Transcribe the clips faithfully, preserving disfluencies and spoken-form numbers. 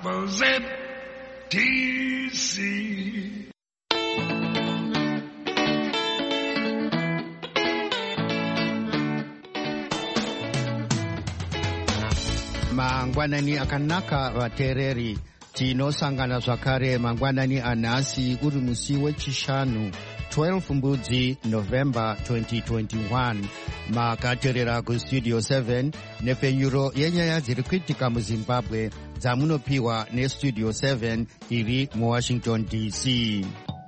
Gospel Z T C. Mangwanani akanaka vateereri, tinosangana zvakare mangwanani anhasi uri musi wechishanu twelve mbudzi November twenty twenty-one. Makateerera kustudio seven nepfenyuro yenyaya dziri kuitika muZimbabwe dzamunopiwa nestudio seven iri muWashington D C.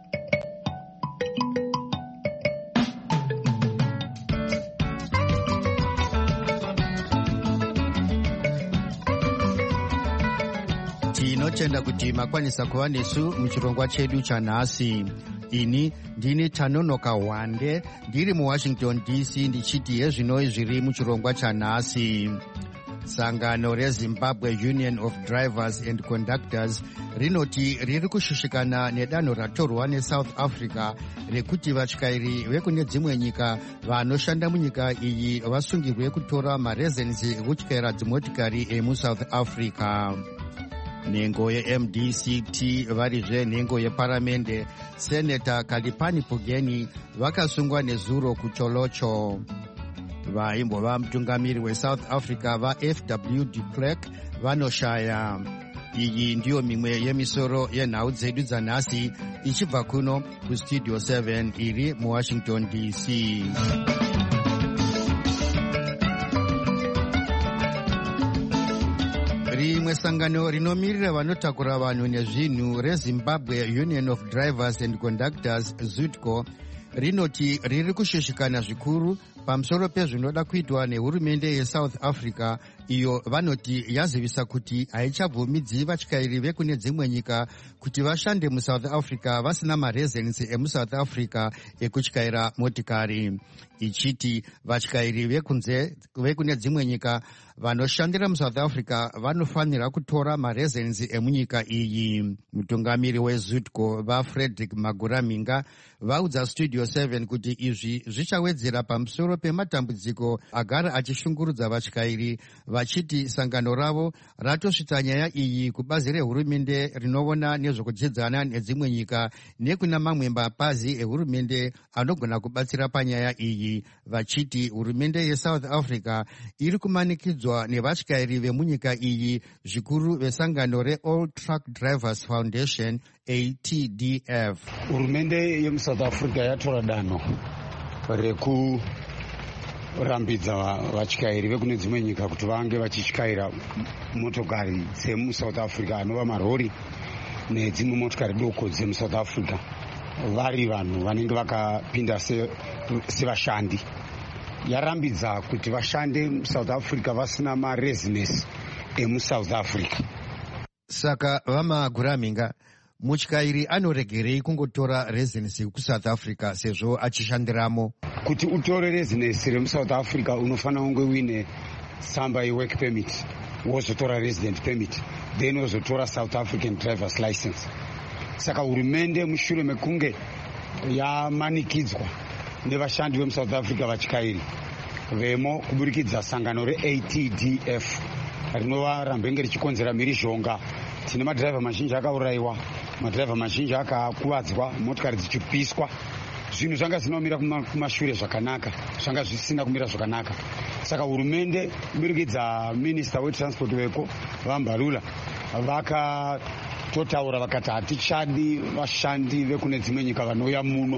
Tinotenda kuti makwanisa kuva nesu muchirongwa chedu chanhasi. Ini ndini Tanonoka Wande ndiri muWashington D C ndichiti hezvinoi zviri muchirongwa chanhasi. Sangano reZimbabwe Union of Drivers and Conductors rinoti riri kushushikana nedanho ratorwa neSouth Africa rekuti vatyairi vekune dzimwe nyika vanoshanda munyika iyi vasungirwe kutora marezensi ekutyaira dzimotikari emuSouth Africa. Nhengo ye-M D C T varizve nhengo yeparamende Senator Kalipani Pugeni vakasungwa nezuro kuCholocho. Vaimbova mutungamiri weSouth Africa vaF W de Klerk vanoshaya. Iyi ndiyo mimwe yemisoro yenhau dzedu dzanhasi ichibva kuno kustudio seven iri muWashington D C. Rimwe sangano rinomirira vanotakura vanhu nezvinhu reZimbabwe Union of Drivers and Conductors ZUTCO rinoti riri kushushikana zvikuru pamusoro pezvinoda kuitwa nehurumende yeSouth Africa, iyo vanoti yazivisa kuti haichabvumidzi vatyairi vekune dzimwe nyika kuti vashande muSouth Africa vasina marezensi emuSouth Africa ekutyaira motikari. Ichiti vatyairi vekunze vekune dzimwe nyika vanoshandira muSouth Africa vanofanira kutora marezensi emunyika iyi. Mutungamiri weZUTCO vaFrederick Maguraminga vaudza studio seven kuti izvi zvichawedzera pamusoro pematambudziko agara achishungurudza vatyairi, vachiti sangano ravo ratosvitsa nyaya iyi kubazi rehurumende rinoona nezvokudzidzana nedzimwe nyika nekuna mamwe mapazi ehurumende anogona kubatsira panyaya iyi, vachiti hurumende yeSouth Africa iri kumanikidzwa nevatyairi vemunyika iyi, zvikuru vesangano reAll Truck Drivers Foundation A T D F. Hurumende yemuSouth Africa yatora danho reku rambidza vatyairi vekune dzimwe nyika kuti vange vachityaira motokari dzemuSouth Africa, anova marori nedzimwe motokari doko dzemuSouth Africa, vari vanhu vanenge vakapinda sevashandi. Yarambidza kuti vashande muSouth Africa vasina marezinesi emuSouth Africa. Saka vamaguraminga, mutyairi anoregerei kungotora rezinesi kuSouth Africa sezvo achishandiramo? Kuti utore rezinesi remuSouth Africa unofanira kunge uine tsamba yework permit, wozotora resident permit, then wozotora South African driver's license. Saka hurumende mushure mekunge yamanikidzwa nevashandi vemuSouth Africa vatyairi vemo kuburikidza sangano reA T D F rinova rambenge richikonzera mhirizhonga. Tine madhiraivha mazhinji akaurayiwa, madhiraivha mazhinji akakuvadzwa, motikari dzichipiswa. Zvinhu zvanga zvinomira kumashure zvakanaka, zvanga zvisina kumira zvakanaka. Saka hurumende kuburikidza minista wetransport weko vaMbalula vakatotaura vakati hatichadi vashandi vekune dzimwe nyika vanouya muno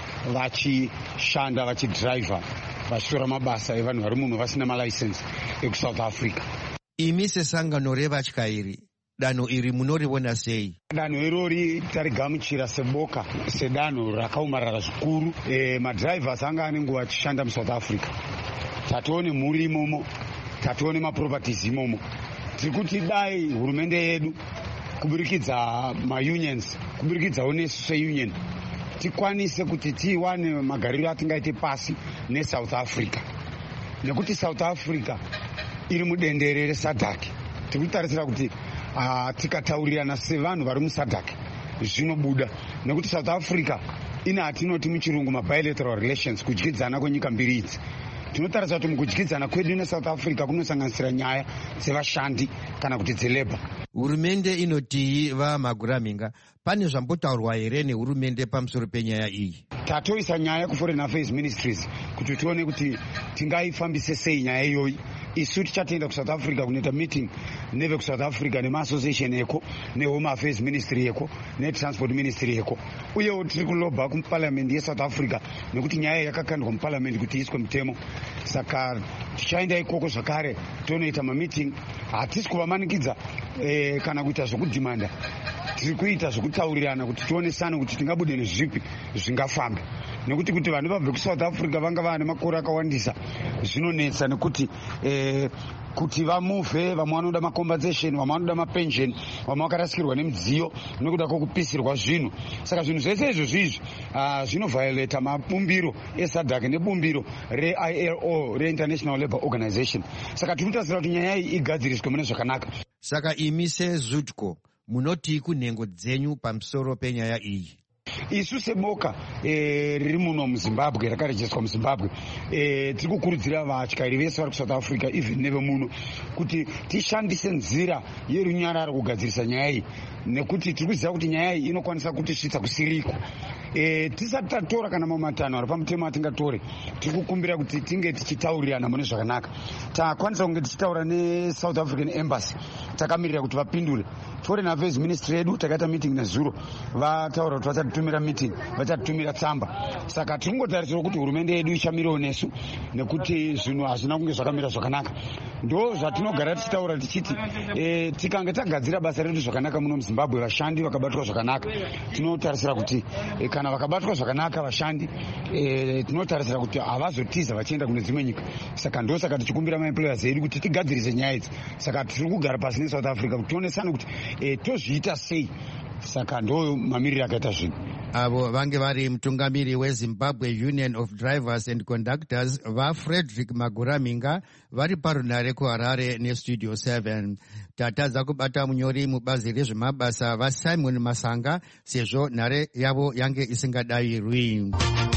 vachishanda vachidhiraivha vachitora mabasa evanhu vari muno vasina malaisensi ekuSouth Africa. Imi sesangano revatyairi, danho iri munoriona sei? Danho irori tarigamuchira seboka sedanho rakaomarara zvikuru. E, madhiraivhas anga ane nguva achishanda muSouth Africa. Tatione mhuri imomo, tatione maproperties imomo. Tiri kuti dai hurumende yedu kuburikidza maunions, kuburikidzawo nesu seunion, tikwanise kuti tiwane magariro atingaite pasi neSouth Africa, nekuti South Africa iri mudendere resadhaki. Tiri kutarisira kuti uh, tikataurirana sevanhu vari musadhaki zvinobuda, nekuti South Africa ina hatinoti muchirungu mabilateral relations, kudyidzana kwenyika mbiri idzi. tinotarisa kuti mukudyidzana kwedu neSouth Africa kunosanganisira nyaya dzevashandi kana kuti dzelebha. Hurumende inoti vaMaguraminga, pane zvambotaurwa here nehurumende pamusoro penyaya iyi? Tatoisa nyaya kuForeign Affairs Ministries kuti tione kuti tingaifambise sei nyaya iyoyi. Isu tichatenda kuSouth Africa kunoita meeting neve kuSouth Africa nemaAssociation eko neHome Affairs Ministry eko neTransport Ministry eko. Uyewo tiri kulobha kuParliament yeSouth Africa nekuti nyaya yakakandwa muParliament kuti iswe mutemo. Saka tichaenda ikoko zvakare tonoita mameeting. Hatisi kuvamanikidza eh, kana kuita zvokudhimanda. Tiri kuita zvokutaurirana kuti tionesane kuti tingabude nezvipi zvingafamba. Nekuti kuti vanhu vabve kuSouth Africa vanga vane makore akawandisa zvinonetsa nekuti eh, kuti vamuvhe, vamwe vanoda macompensation, vamwe vanoda mapension, vamwe vakarasikirwa nemidziyo nekuda kwokupisirwa zvinhu. Saka zvinhu zvese izvozvo izvi uh, zvinoviolata mabumbiro eSADC nebumbiro re-I L O re-International Labour Organization. Saka tiri kutasira kuti nyaya iyi igadziriswe mune zvakanaka. Saka imi seZUTCO munoti kunhengo dzenyu pamusoro penyaya iyi? Isu seboka eh, riri muno muZimbabwe rakarejestwa muZimbabwe eh, tiri kukurudzira vatyairi vese vari kuSouth Africa even neve muno kuti tishandise nzira yerunyararo kugadzirisa nyaya iyi, nekuti tiri kuziva kuti nyaya iyi inokwanisa kutisvitsa kusiriko. E, tisati tatora kana mamatano ari pamutemo atingatore, tiri kukumbira kuti tinge tichitaurirana mune zvakanaka. Takwanisa kunge tichitaura neSouth African Embassy, takamirira kuti vapindure. Foreign Affairs Ministry edu takaita meeting nezuro, vataura kuti vachatitumira meeting, vachatitumira tsamba. Saka tiri kungotarisira kuti hurumende yedu ichamirawo nesu nekuti zvinhu hazvina kunge zvakamira zvakanaka. Ndo zvatinogara tichitaura tichiti e, tikange tagadzira basa redu zvakanaka muno muZimbabwe, vashandi vakabatwa zvakanaka, tinotarisira kuti e, kana vakabatwa zvakanaka vashandi e, tinotarisira kuti havazotiza vachienda kune dzimwe nyika. Saka ndo saka tichikumbira maemployers edu kuti tigadzirise nyaya idzi. Saka tiri kugara pasi neSouth Africa kuti tionesane kuti e, tozviita sei. Saka ndo mamiriri akaita zvinhu. Avo vange vari mutungamiri weZimbabwe Union of Drivers and Conductors vaFrederick Maguraminga vari parunare kuHarare neStudio seven. Tatadza kubata munyori mubazi rezvemabasa vaSimon Masanga sezvo nhare yavo yange isingadayirwi.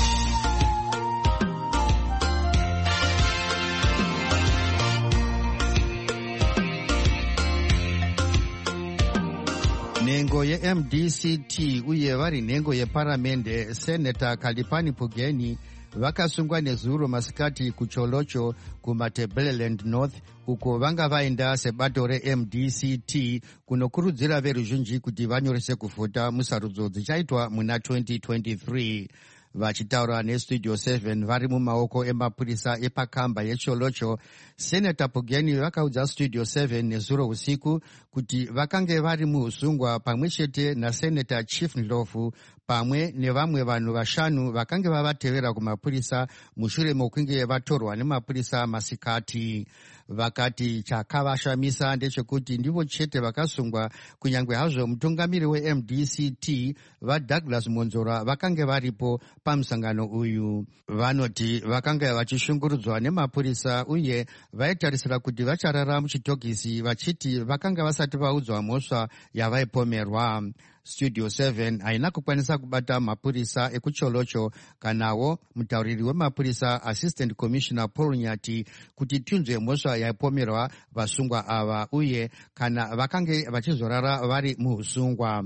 Nhengo ye-M D C T uye vari nhengo yeparamende Senator Kalipani Pugeni vakasungwa nezuro masikati kuCholocho kuMatabeleland North, uko vanga vaenda sebato re-M D C T kunokurudzira veruzhinji kuti vanyorese kuvhota musarudzo dzichaitwa muna twenty twenty-three. Vachitaura neStudio seven vari mumaoko emapurisa epakamba yeCholocho, Senator Pugeni vakaudza Studio seven nezuro usiku kuti vakange vari muusungwa pamwe chete naSenator Chief Ndlovu pamwe nevamwe vanhu vashanu vakange vavatevera kumapurisa mushure mokunge vatorwa nemapurisa masikati. Vakati chakavashamisa ndechekuti ndivo chete vakasungwa, kunyangwe hazvo mutungamiri we-M D C T vaDouglas Monzora vakange varipo pamusangano uyu. Vanoti vakange vachishungurudzwa nemapurisa uye vaitarisira kuti vacharara muchitokisi, vachiti vakanga vasati vaudzwa mhosva yavaipomerwa. Studio seven haina kukwanisa kubata mapurisa ekuCholocho kanawo mutauriri wemapurisa Assistant Commissioner Paul Nyati kuti tinzwe mhosva yaipomerwa vasungwa ava uye kana vakange vachizorara vari muusungwa.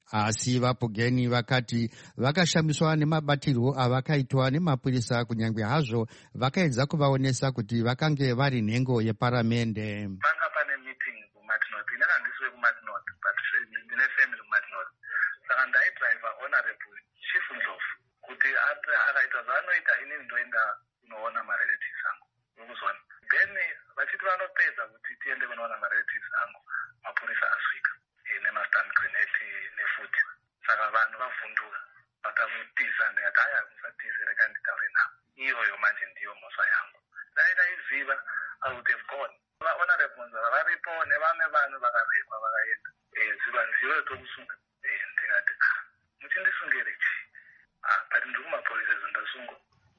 Asi vaPugeni vakati vakashamiswa nemabatirwo avakaitwa nemapurisa, kunyangwe hazvo vakaedza kuvaonesa kuti vakange vari nhengo yeparamende. Panga pane meeting kuMartinot, inenge ndiswe kuMartinot, but ndine family kuMartinot. Saka ndaidriver honorable Chief Ndlovu kuti akaita zvaanoita inini ndoenda kunoona marelatives angu ukuzwana. Then vachiti vanopedza kuti tiende kunoona marelatives angu, mapurisa asvika nemastan grenade nefuti. Saka vanhu vavhunduka vakamutiza, ndikati haya musatize, reka nditaure navo. Iyoyo manje ndiyo mhosva yangu. Dai ndaiziva I would have gone. Honorable Monzora varipo nevamwe vanhu vakarekwa vakaenda. Zivanziyo tokusunga. Ndikati muchindisungira chii? Ah, but ndiri kumapurisa zvandasungwa.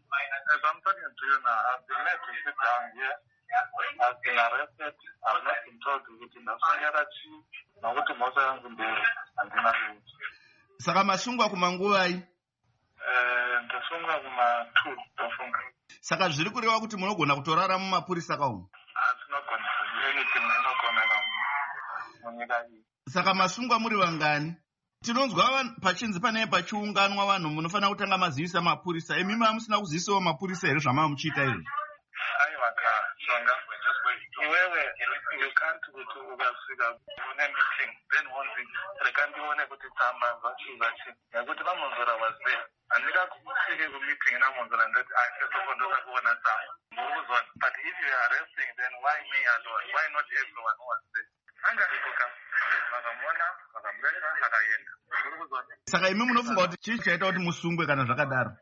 As I'm talking to you now, I've been made to sit down here. I've been arrested. I've not been told kuti ndasungera chii nokuti mhosva yangu ndeye handina rufu. Saka masungwa kumanguvai? Eh, ndasungwa kuma two ndafunga. Saka zviri kureva kuti munogona kutorara mumapurisa kaumu. Hatinogona anything inogona munyika iyi. Saka masungwa muri vangani? Tinonzwa pachinzi pane pachiunganwa vanhu munofanira kutanga mazivisa mapurisa. Emimi hamusina kuzivisawo mapurisa here zvamava muchiita izvi? Aiwa ka Shonga, iwewe you can't kuti ukasvika une meeting then wonzi reka ndione kuti tsamba zvachi zvachi nekuti vamonzora was there. Handingakusvike kumeeting namonzora ndati asesoko ndoda kuona tsamba. Ndikuzwa but if you are arresting then why me alone? Why not everyone who was there? Angaripo ka vakamuona vakamureka akaenda. Ndikuzwa. Saka imi munofunga kuti chii chaita kuti musungwe kana zvakadaro?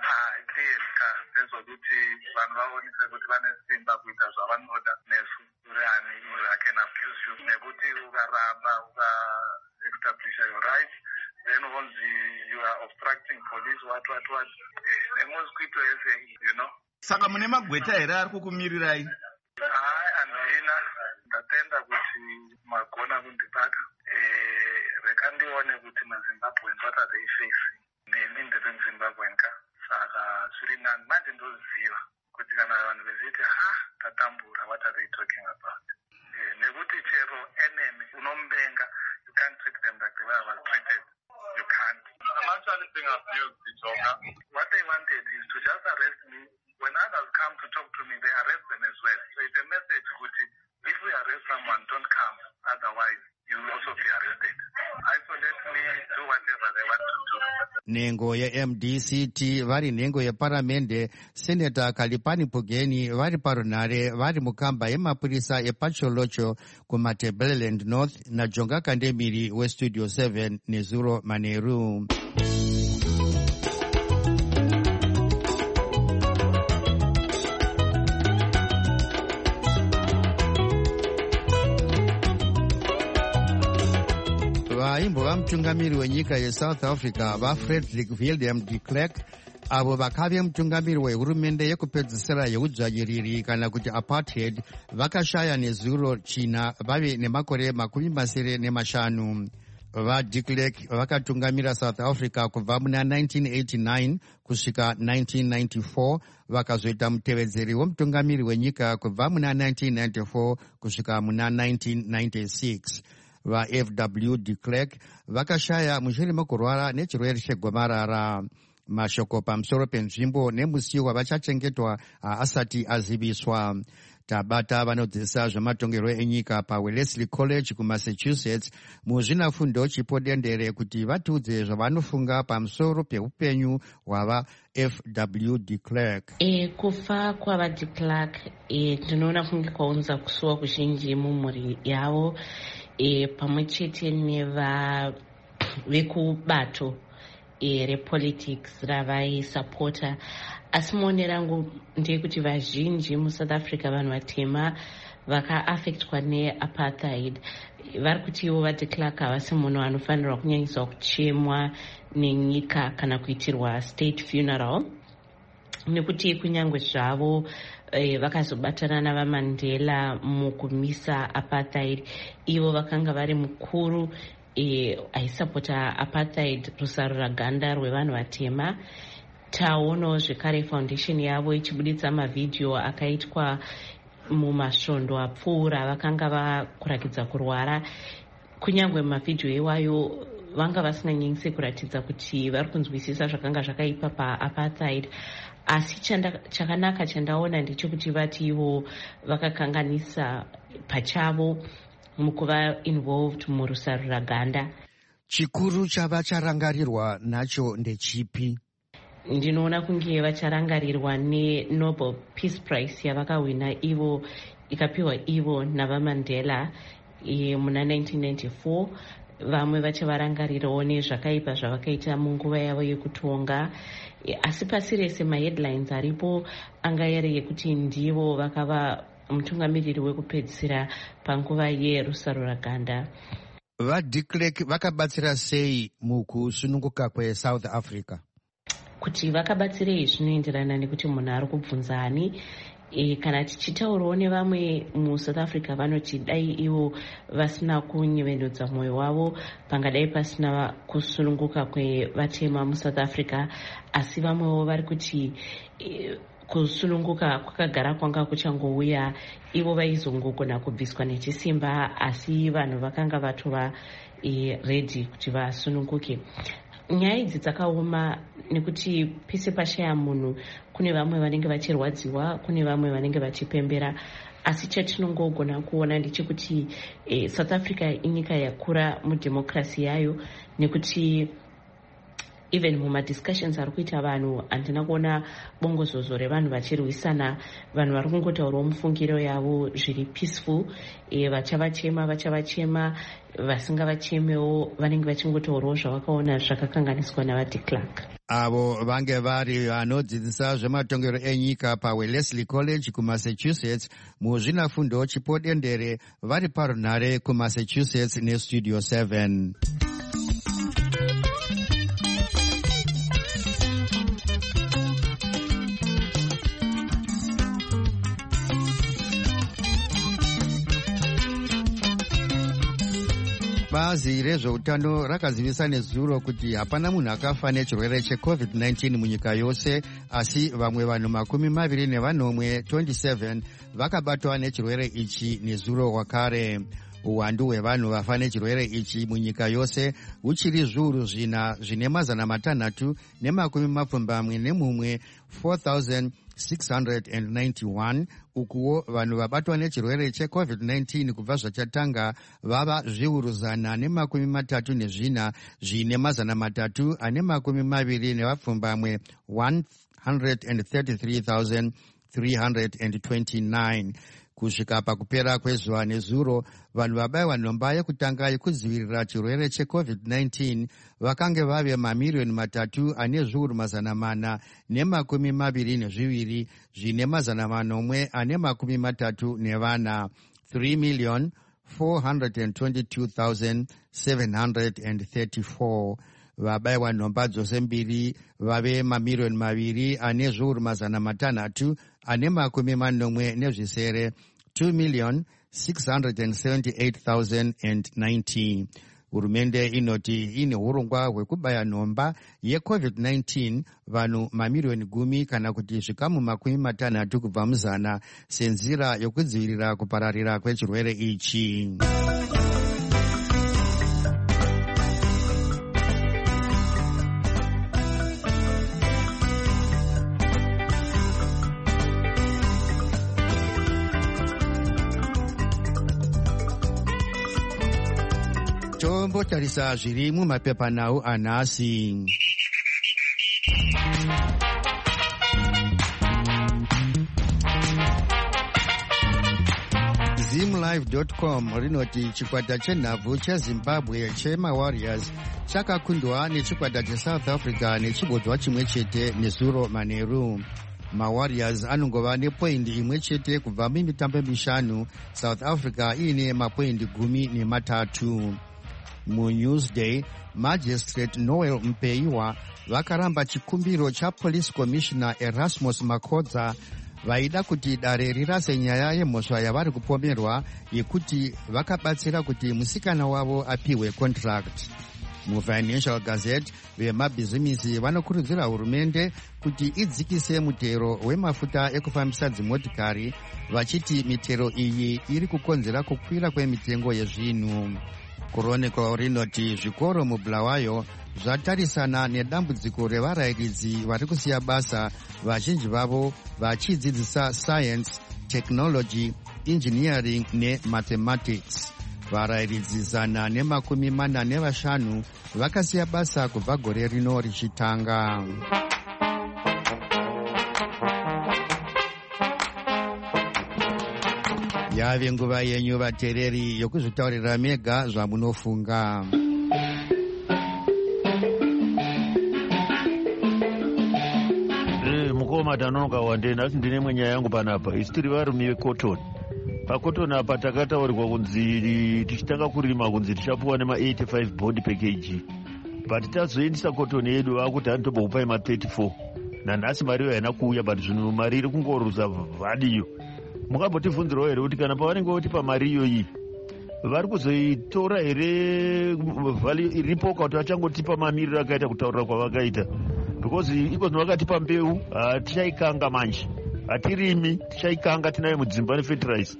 Kuti vanhu vaonise kuti vane simba kuita zvavanoda nesu urani I can abuse you nekuti ukaramba uka-establisha your right then onzi you are obstructing police what what what nemosquito ese you know. Saka mune magweta here ari kukumirirai? Hai handina ndatenda kuti magona kundibata reka ndione kuti maZimbabweans what are they facing nemi ndiri muZimbabwean ka saka zviri nani manje ndoziva kuti kana vanhu veziti ha tatambura what are they talking about nekuti chero enemy unomuvenga you can't treat them like the way I was treated. You can't. I'm actually being abused, Jonga. What they wanted is to just arrest me. When others come to talk to me, they arrest them as well. So it's a message kuti if we arrest someone, don't come. Otherwise, you will also be arrested. Isolate me, do whatever they want to do. Nhengo ye-M D C T vari nhengo yeparamende Senator Kalipani Pugeni vari parunhare vari mukamba yemapurisa epacholocho kuMatabeleland North naJonga Kandemiri weStudio seven neZuro Maneru. Vaimbova mutungamiri wenyika yeSouth Africa vaFrederick William de Klerk avo vakave mutungamiri wehurumende yekupedzisira yeudzvanyiriri kana kuti apartheid vakashaya nezuro china vave nemakore makumi masere nemashanu. VaDe Klerk vakatungamira South Africa kubva muna nineteen eighty-nine kusvika nineteen ninety-four vakazoita mutevedzeri wemutungamiri wenyika kubva muna nineteen ninety-four kusvika muna nineteen ninety-six. VaF W de Klerk vakashaya mushure mekurwara nechirwere chegomarara. Mashoko pamusoro penzvimbo nemusi wavachachengetwa asati aziviswa. Tabata vanodzidzisa zvematongerwo enyika paWellesley College kuMassachusetts muzvinafundo chipo dendere kuti vatiudze zvavanofunga pamusoro peupenyu hwava F W de Klerk. E, kufa kwavaDe Klerk e, tinoona kunge kwaunza kusuwa kuzhinji mumhuri yavo e, pamwe chete neva vekubato e, repolitics ravaisapota. Asi maone rangu ndeyekuti vazhinji muSouth Africa vanhu vatema vaka-affectwa neapartheid vari kuti ivo vaDe Klerk havasi munhu anofanirwa kunyanyiswa kuchemwa nenyika kana kuitirwa state funeral, nekuti kunyange zvavo e, vakazobatana navaMandela mukumisa apartheid, ivo vakanga vari mukuru e, aisapota apartheid, rusarura ganda rwevanhu vatema. Taonawo zvekare foundation yavo ichibuditsa mavhidhiyo akaitwa mumasvondo apfuura vakanga vakurakidza kurwara. Kunyange mavhidhiyo iwayo vanga vasinganyanyisi kuratidza kuti vari kunzwisisa zvakanga zvakaipa paapartheid, asi chakanaka chandaona ndechekuti vati ivo vakakanganisa pachavo mukuva involved murusarura ganda. Chikuru chava charangarirwa nacho ndechipi? Ndinoona kunge vacharangarirwa neNobel Peace Prize yavakawina ivo ikapiwa ivo navaMandela e, muna nineteen ninety-four. Vamwe vachavarangarirawo nezvakaipa zvavakaita munguva yavo yekutonga e, asi pasi rese maheadlines aripo anga yari yekuti ndivo vakava mutungamiriri wekupedzisira panguva yerusarura ganda. VaDe Klerk vakabatsira sei mukusununguka kweSouth Africa? Kuti vakabatsirei zvinoenderana nekuti munhu ari kubvunza ani. E, kana tichitaurawo nevamwe muSouth Africa vanoti dai ivo vasina kunyevenudza mwoyo wavo pangadai pasina kusununguka kwevatema muSouth Africa, asi vamwewo vari kuti e, kusununguka kwakagara kwanga kuchangouya, ivo vaizongogona kubviswa nechisimba, asi vanhu vakanga vatova e, ready kuti vasununguke. Nyaya idzi dzakaoma nekuti pese pashaya munhu kune vamwe vanenge vachirwadziwa, kune vamwe vanenge vachipembera, asi chatinongogona kuona ndechekuti e, South Africa inyika yakura mudhemokrasi yayo, nekuti even mumadiscussions ari kuita vanhu handina kuona bongozozo revanhu vachirwisana, vanhu vari kungotaurawo mufungiro yavo zviri peaceful. E, vachavachema vachavachema, vasingavachemewo vanenge vachingotaurawo zvavakaona zvakakanganiswa navadi Clark. Avo vange vari vanodzidzisa zvematongero enyika paWellesley College kuMassachusetts muzvinafundo chipodendere, vari parunhare kuMassachusetts nestudio seven. Bazi rezveutano rakazivisa nezuro kuti hapana munhu akafa nechirwere checovid nineteen munyika yose, asi vamwe vanhu makumi maviri nevanomwe twenty-seven vakabatwa nechirwere ichi nezuro wakare. Uwandu hwevanhu vafa nechirwere ichi munyika yose huchiri zviuru zvina zvine mazana matanhatu nemakumi mapfumbamwe nemumwe four thousand six hundred ninety-one. Ukuwo vanhu vabatwa nechirwere checovid nineteen kubva zvachatanga vava zviuru zana nemakumi matatu nezvina zvine mazana matatu ane makumi maviri nevapfumbamwe one hundred thirty-three thousand three hundred twenty-nine. Kusvika pakupera kwezuva nezuro, vanhu vabayiwa nhomba yekutanga yekudzivirira chirwere checovid nineteen vakange vave mamiriyoni matatu ane zviuru mazana mana nemakumi maviri nezviviri zvine mazana manomwe ane makumi matatu nevana, three million four hundred twenty-two thousand seven hundred thirty-four. Vabayiwa nhomba dzose mbiri vave mamiriyoni maviri ane zviuru mazana matanhatu ane makumi manomwe nezvisere, two million six hundred seventy-eight thousand ninety. Hurumende inoti ine urongwa hwekubaya nhomba yecovid nineteen vanhu mamiriyoni gumi kana kuti zvikamu makumi matanhatu kubva muzana senzira yokudzivirira kupararira kwechirwere ichi. Tombotarisa zviri mumapepanhau anhasi. zimlive dot com rinoti chikwata chenhabvu chezimbabwe chemawarriors chakakundwa nechikwata chesouth africa nechibodzwa chimwe chete nezuro manheru. MaWarriors anongova nepoindi imwe chete kubva mumitambo mishanu, South Africa iine mapoindi gumi nematatu. MuNewsday, Magistrate Noel Mpeiwa vakaramba chikumbiro chaPolice Commissioner Erasmus Makodza vaida kuti dare rirase nyaya yemhosva yavari kupomerwa yekuti vakabatsira kuti musikana wavo apiwe contract. MuFinancial Gazette, vemabhizimisi vanokurudzira hurumende kuti idzikise mutero wemafuta ekufambisa dzimotikari, vachiti mitero iyi iri kukonzera kukwira kwemitengo yezvinhu. Chronicle rinoti zvikoro muBulawayo zvatarisana nedambudziko revarayiridzi vari kusiya basa, vazhinji vavo vachidzidzisa science, technology, engineering nemathematics. Varayiridzi zana nemakumi mana nevashanu vakasiya basa kubva gore rino richitanga. Yave nguva yenyu vateereri yokuzvitaurira mega zvamunofunga. Eh, mukoma tanonoka wandena asi ndine mwenyaya yangu panapa. Isi tiri varume vecotton. Pacotton apa takataurirwa kunzi tichitanga kurima kunzi tichapuwa nema eighty-five board per kg. But tazoendesa cotton yedu vakuti anotombokupai ma thirty-four. Nanhasi mari haina kuuya, but zvino mari iri kungoruza vhadiyo. Mukambotivhunzirawo here kuti kana pavanenge votipa mari iyoyi vari kuzoitora here vhali iripo kuti vachangotipa mamiriro akaita kutaurira kwavakaita, because iko zvino vakatipa mbeu tichaikanga manje. hatirimi tichaikanga tinayo mudzimba nefetirize.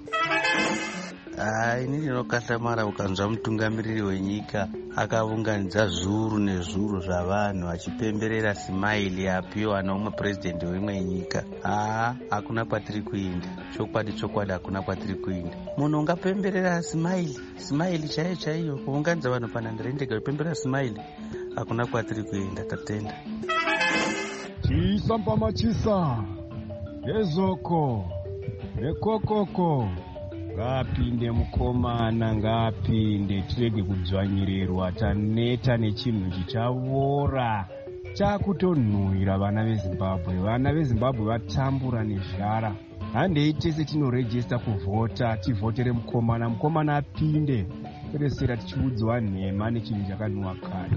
Hai, ini ndinokatsamara ukanzwa mutungamiriri wenyika akaunganidza zviuru nezviuru zvavanhu achipemberera simaili yapiwa neumwe purezidendi weimwe nyika. Haa, hakuna kwatiri kuinda. Chokwadi chokwadi, hakuna kwatiri kuinda. Munhu ungapemberera simaili simaili chaiyo chaiyo, kuunganidza vanhu panhandare ndega kupemberera simaili, hakuna kwatiri kuenda. Tatenda chisa mpamachisa nezoko nekokoko ngapinde mukomana, ngapinde tirege kudzvanyirirwa. Taneta nechinhu chichavora chakutonhuhwira vana vezimbabwe. Vana vezimbabwe vatambura nezvara. Handei tese tinorejesta kuvhota, tivhotere mukomana, mukomana apinde, peresera tichiudzwa nhema nechinhu chakanhuhwa kare.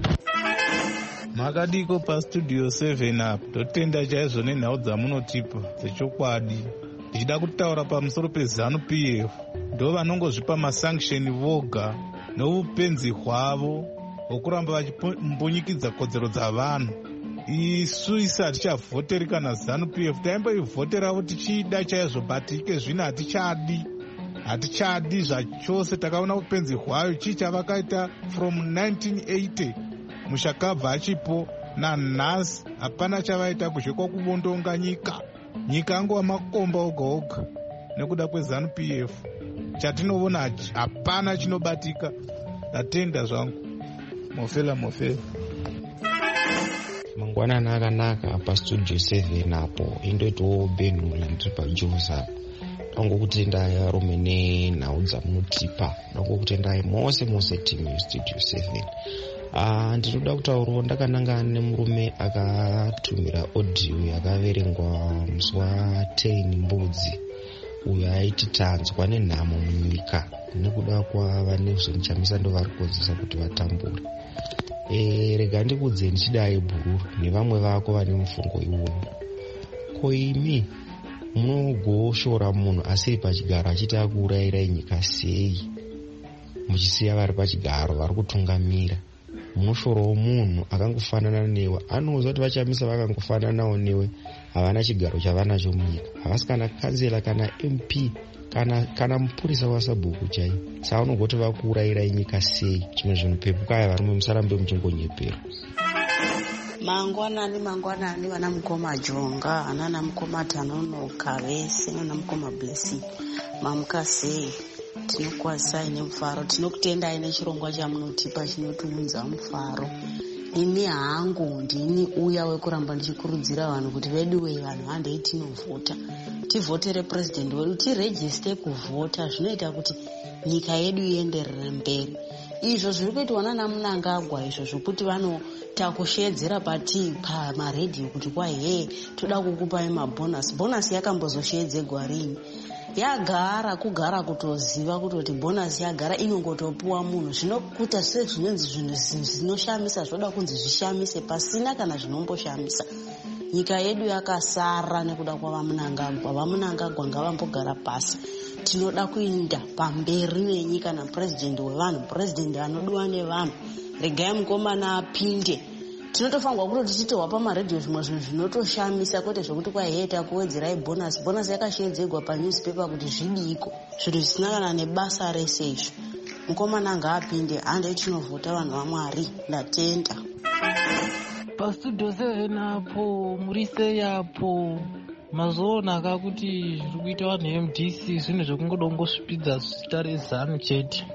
Makadiko pastudio seven apo totenda chaizvo nenhau dzamunotipa dzechokwadi. Ndichida kutaura pamusoro peZANU P F, ndo vanongozvipa masanksheni voga noupenzi hwavo hwokuramba vachimbonyikidza kodzero dzavanhu. Isu isi hatichavhoteri kana ZANU P F, taimboivhoteravo tichida chaizvo, but ike zvino hatichadi hatichadi zvachose. Takaona upenzi hwayo chii chavakaita from nineteen eighty mushakabva achipo nanhasi hapana chavaita kuzhe kwakuvondonga nyika. Nyika angova makomba oga oga nekuda kweZANU P F. Chatinoona hapana chinobatika. Ndatenda zvangu. Mofela mofela. Mangwanani akanaka pastudio seven apo indoitawo Benhuri ndiri paJosa. Ndangokutendai arume nenhau dzamunotipa. Ndangokutendai mose mose timu yestudio seven. Uh, ndinoda kutaurawo ndakanangana nemurume akatumira audio yakaverengwa musi waten mbudzi uyo aiti tanzwa nenhamo munyika nekuda kwava nezvemuchamisa ndo vari kukodzesa kuti vatambure. E, rega ndikudze ndichidai bhururu nevamwe vako vane mufungo iwoyo. Ko imi munogoshora munhu asiri pachigaro achiti akuurayirai nyika sei muchisiya vari pachigaro vari kutungamira? Munoshorawo munhu akangofanana newe, anoziva kuti vachamisa vakangofananawo newe, havana chigaro chavanacho munyika, havasi kana kanzela kana M P kana kana mupurisa wasabhuku chai. Saka unogoti vakuurayirai nyika sei? Chimwe zvinhu pepukaya varume musarambe muchingonyepera. Mangwanani mangwanani vana mukoma Jonga, anana mukoma Tanonoka vese, nana mukoma Blessing. Mamuka sei? Tinokwazisai nemufaro, tinokutendai nechirongwa chamunotipa chinotiunza mufaro. Ini hangu ndini uya wekuramba ndichikurudzira vanhu kuti veduwe vanhu handei tinovhota. Tivhotere president wedu, tirejiste kuvhota, zvinoita kuti nyika yedu ienderere mberi. Izvo zviri kuitwa nana Mnangagwa izvo zvokuti vanotakushedzera pati pamaredhiyo kuti kwai he toda kukupai mabhonasi. Bhonasi yakambozoshedzegwa rini? Yagara kugara kutoziva kuti bhonasi yagara inongotopuwa munhu. Zvinokuta sezvinonzi zvinhu zvinoshamisa zvoda kunzi zvishamise pasina kana zvinomboshamisa. Nyika yedu yakasara nekuda kwavaMnangagwa. VaMnangagwa ngavambogara pasi. Tinoda kuenda pamberi nenyika napurezidendi wevanhu, purezidendi anodiwa nevanhu. Regai mukomana apinde. Tinotofanirwa kuti tichitohwa pamaredhiyo zvimwe zvinhu zvinotoshamisa, kwete zvokuti kwai takuwedzerai bhonasi. Bhonasi yakashedzegwa panewspaper kuti zvidiko, zvinhu zvisina kana nebasa rese izvo. Mukomana ngaapinde, handei tinovhota vanhu vaMwari. Ndatenda. Pastudio seven apo murise yapo mazoonaka kuti zviri kuita vanhu M D C zvinhu zvekungodongosvipidza zita reZANU chete.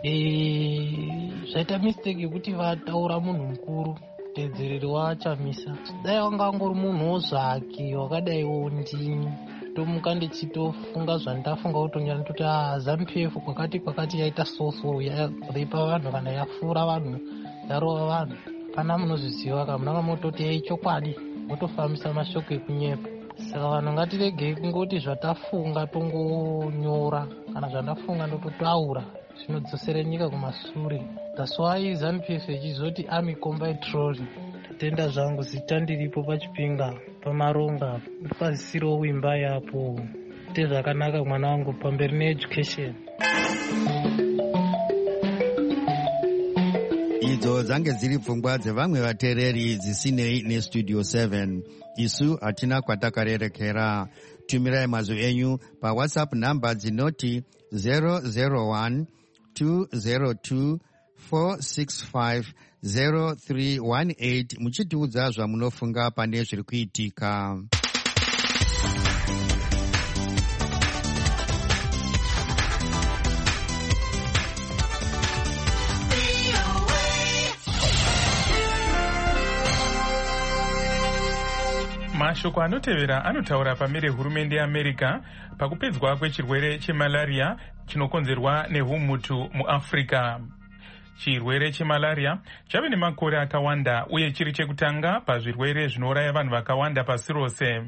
E, zvaita mistake yekuti vataura munhu mukuru tedzereri wachamisa. Dai wanga angori munhuwo zvake wakadaiwo ndini, tomuka ndichitofunga zvandafunga kutonyana kuti ah ZANU P F kwakati kwakati yaita soso yaipa vanhu kana yafura vanhu yarova vanhu. Pana munozviziva kana munanga mototi yaichokwadi motofambisa mashoko ekunyepa. Saka vanhu ngatiregei kungoti zvatafunga tongonyora, kana zvandafunga ndototaura, zvinodzosere nyika kumashure. That's why ZANU P F ichizoti Army Combat Trolley. Tatenda zvangu zita ndiripo pachipinga pamaronga pazisiro wimba yapo. Te zvakanaka mwana wangu pamberi needucation. Idzo dzange dziri pfungwa dzevamwe vateereri dzisinei nestudio seven. Isu hatina kwatakarerekera. tumirai mazwi enyu pawhatsapp namba dzinoti zero zero one two zero two four six five zero three one eight muchitiudza zvamunofunga pane zviri kuitika. Mashoko anotevera anotaura pamire hurumende yeAmerica pakupedzwa kwechirwere chemalaria chinokonzerwa nehumutu muAfrica. Chirwere chemalaria chave nemakore akawanda uye chiri chekutanga pazvirwere zvinouraya vanhu vakawanda pasi rose.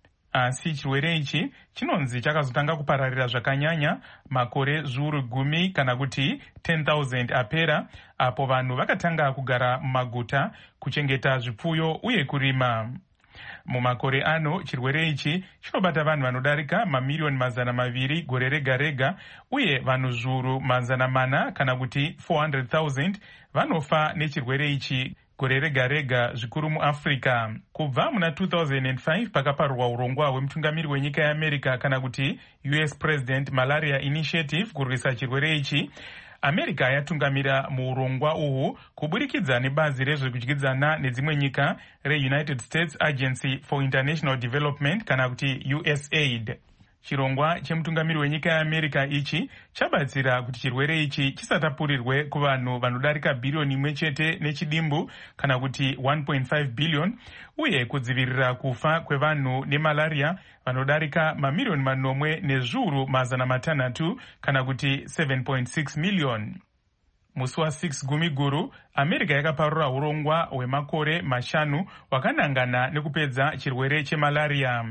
Asi chirwere ichi chinonzi chakazotanga kupararira zvakanyanya makore zviuru gumi kana kuti ten thousand apera, apo vanhu vakatanga kugara mumaguta, kuchengeta zvipfuyo uye kurima. Mumakore ano chirwere ichi chinobata vanhu vanodarika mamiliyoni mazana maviri gore rega rega, uye vanhu zviuru mazana mana kana kuti four hundred thousand vanofa nechirwere ichi gore rega rega, zvikuru muAfrica. Kubva muna two thousand five pakaparurwa urongwa hwemutungamiri wenyika yeAmerica kana kuti U S President Malaria Initiative kurwisa chirwere ichi, America yatungamira muurongwa uhu kuburikidza nebazi rezvekudyidzana nedzimwe nyika reUnited States Agency for International Development kana kuti U S A I D. Chirongwa chemutungamiri wenyika yeAmerica ichi chabatsira kuti chirwere ichi chisatapurirwe kuvanhu vanodarika bhiriyoni imwe chete nechidimbu kana kuti one point five billion, uye kudzivirira kufa kwevanhu nemalaria vanodarika mamiliyoni manomwe nezviuru mazana matanhatu kana kuti seven point six million. Musi wa six gumi guru, America yakaparura urongwa hwemakore mashanu wakanangana nekupedza chirwere chemalaria.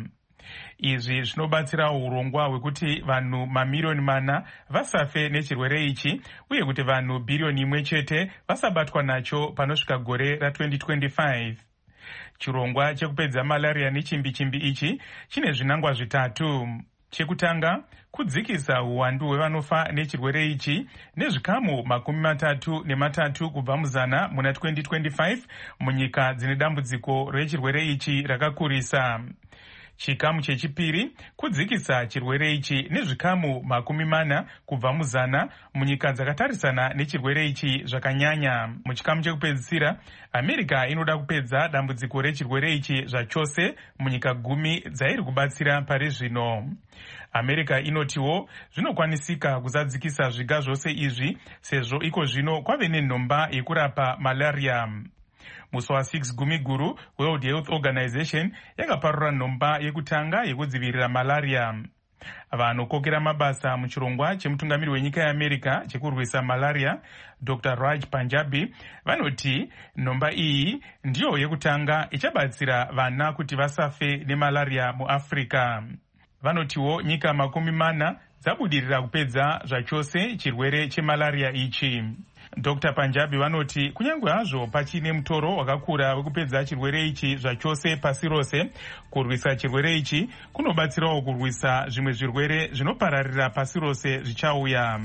Izvi zvinobatsira urongwa hwekuti vanhu mamiliyoni mana vasafe nechirwere ichi, uye kuti vanhu bhiriyoni imwe chete vasabatwa nacho panosvika gore ra twenty twenty-five. Chirongwa chekupedza malaria nechimbi-chimbi ichi chine zvinangwa zvitatu. Chekutanga, kudzikisa uwandu hwevanofa nechirwere ichi nezvikamu makumi matatu nematatu kubva muzana muna twenty twenty-five munyika dzine dambudziko rechirwere ichi rakakurisa. Chikamu chechipiri, kudzikisa chirwere ichi nezvikamu makumi mana kubva muzana munyika dzakatarisana nechirwere ichi zvakanyanya. Muchikamu chekupedzisira, America inoda kupedza dambudziko rechirwere ichi zvachose munyika gumi dzairi kubatsira pari zvino. America inotiwo zvinokwanisika kuzadzikisa zviga zvose izvi sezvo iko zvino kwave nenhomba yekurapa malaria. Musi wa six gumi guru, World Health Organization yakaparura nhomba yekutanga yekudzivirira malaria. Vanokokera mabasa muchirongwa chemutungamiri wenyika yeAmerica chekurwisa malaria, Doctor Raj Panjabi, vanoti nhomba iyi ndiyo yekutanga ichabatsira vana kuti vasafe nemalaria muAfrica. Vanotiwo nyika makumi mana dzabudirira kupedza zvachose chirwere chemalaria ichi. Doctor Panjabi vanoti kunyange hazvo pachine mutoro wakakura wekupedza chirwere ichi zvachose pasi rose, kurwisa chirwere ichi kunobatsirawo kurwisa zvimwe zvirwere zvinopararira pasi rose zvichauya.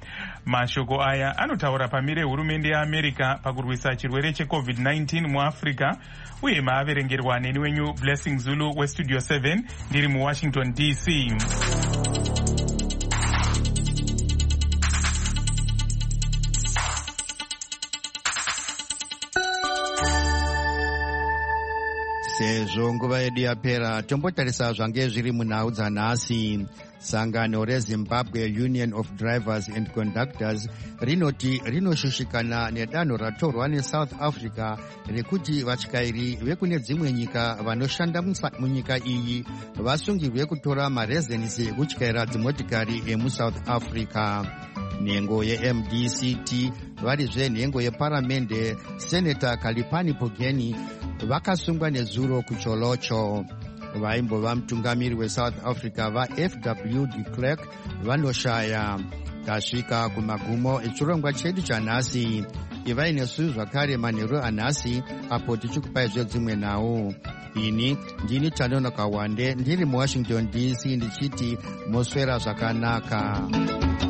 Mashoko aya anotaura pamire hurumende yeAmerica pakurwisa chirwere checovid nineteen muAfrica, uye maaverengerwa neni wenyu Blessing Zulu weStudio seven ndiri muWashington D C. Sezvo nguva yedu yapera, tombotarisa zvange zviri munhau dzanhasi. Sangano reZimbabwe Union of Drivers and Conductors rinoti rinoshushikana nedanho ratorwa neSouth Africa rekuti vatyairi vekune dzimwe nyika vanoshanda munyika iyi vasungirwe kutora marezensi ekutyaira dzimotikari emuSouth Africa. Nhengo yeM D C T varizve nhengo yeparamende Senator Kalipani Pogeni vakasungwa nezuro kucholocho. Vaimbova mutungamiri weSouth Africa vaF W de Klerk vanoshaya. Tasvika kumagumo echirongwa chedu chanhasi. Ivai nesu zvakare manheru anhasi apo tichikupai zvedzimwe nhau. Ini ndini Tanonoka Wande ndiri muWashington D C ndichiti moswera zvakanaka.